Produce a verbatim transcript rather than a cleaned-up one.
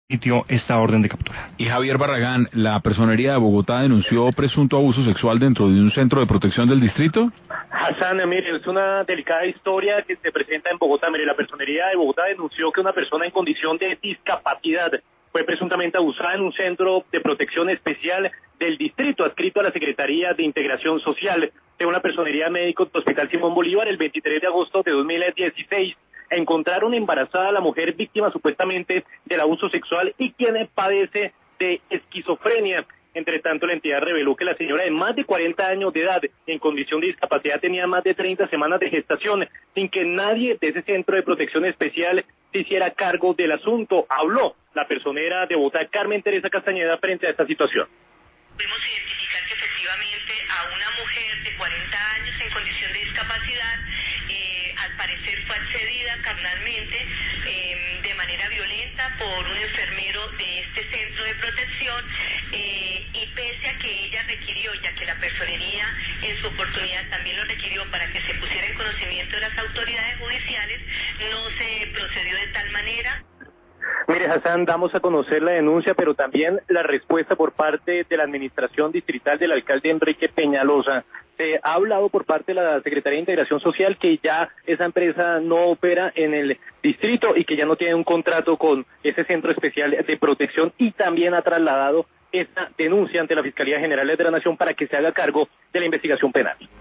emitió esta orden de captura. Y Javier Barragán, ¿la Personería de Bogotá denunció presunto abuso sexual dentro de un centro de protección del distrito? Hassan, mire, es una delicada historia que se presenta en Bogotá. Mire, la Personería de Bogotá denunció que una persona en condición de discapacidad fue presuntamente abusada en un centro de protección especial del distrito adscrito a la Secretaría de Integración Social. Según la Personería de Médicos del Hospital Simón Bolívar, el veintitrés de agosto de dos mil dieciséis, encontraron embarazada a la mujer víctima supuestamente del abuso sexual y quien padece de esquizofrenia. Entre tanto, la entidad reveló que la señora de más de cuarenta años de edad, en condición de discapacidad, tenía más de treinta semanas de gestación, sin que nadie de ese centro de protección especial se hiciera cargo del asunto. Habló la personera de Bogotá, Carmen Teresa Castañeda, frente a esta situación. Pudimos identificar que efectivamente a una mujer de cuarenta años en condición de discapacidad, eh, al parecer fue accedida carnalmente eh, de manera violenta por un enfermero de este centro de protección, eh, y pese a que ella requirió, ya que la personería en su oportunidad también lo requirió para que se pusiera en conocimiento de las autoridades judiciales, no se procedió de tal manera. Mire, Hassan, damos a conocer la denuncia, pero también la respuesta por parte de la administración distrital del alcalde Enrique Peñalosa. Se ha hablado por parte de la Secretaría de Integración Social que ya esa empresa no opera en el distrito y que ya no tiene un contrato con ese centro especial de protección, y también ha trasladado esta denuncia ante la Fiscalía General de la Nación para que se haga cargo de la investigación penal.